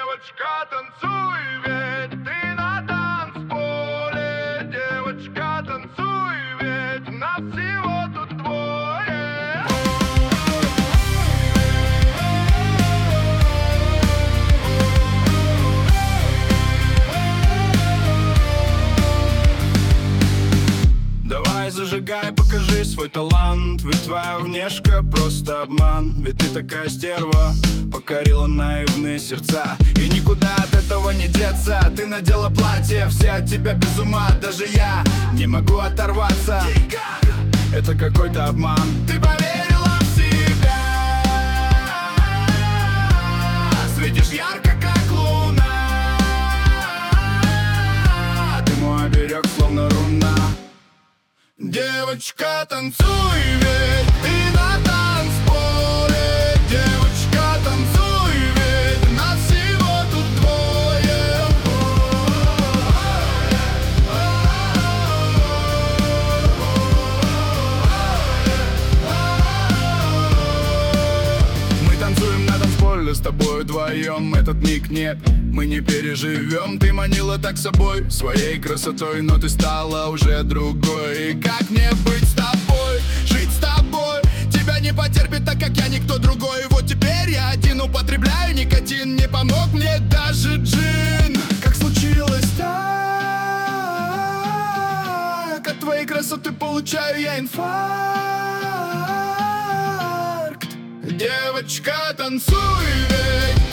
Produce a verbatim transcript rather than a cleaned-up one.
Девочка, танцуй, ведь ты на танцполе. Девочка, танцуй, ведь нас всего тут двое. Давай зажигай, покажи свой талант. Ведь твоя внешка просто обман. Ведь ты такая стерва, покорила наивные сердца. И никуда от этого не деться. Ты надела платье, все от тебя без ума. Даже я не могу оторваться. Это какой-то обман. Ты поверила в себя, светишь ярко, как луна. Ты мой оберег, словно руна. Девочка, танцуй, ведь ты на танцполе. Девочка, танцуй, ведь нас всего тут двое. Мы танцуем на танцполе с тобой вдвоем. Этот миг нет, мы не переживем. Ты манила так собой, своей красотой, но ты стала уже другой. И как мне быть с тобой, жить с тобой? Тебя не потерпит, так как я никто другой. И вот теперь я один употребляю никотин. Не помог мне даже джин. Как случилось так? От твоей красоты получаю я инфаркт. Девочка, танцуй, ведь